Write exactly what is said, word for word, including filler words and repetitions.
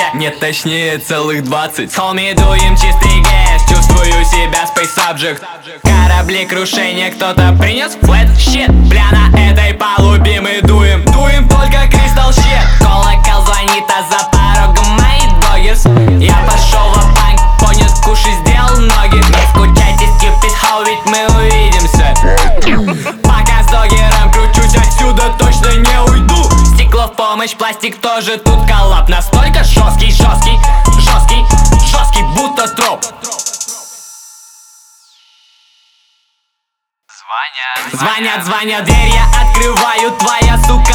Нет, точнее целых двадцать. Холми дуем чистый гэс, чувствую себя space subject. Корабли крушения, кто-то принес flat shit. Бля, на этой палубе мы дуем, дуем только crystal shit. Колокол звонит, а за порогом мои догис. Я пошел в банк, понес куш и сделал ноги. Не скучайте, stupid how, ведь мы увидимся. Пока с догером кручусь, отсюда точно не уйду. Стекло в помощь, пластик тоже, тут коллап настолько жесткий, жесткий, жесткий, жесткий, будто троп. Звонят, Звонят, звонят, дверь я открываю, твоя сука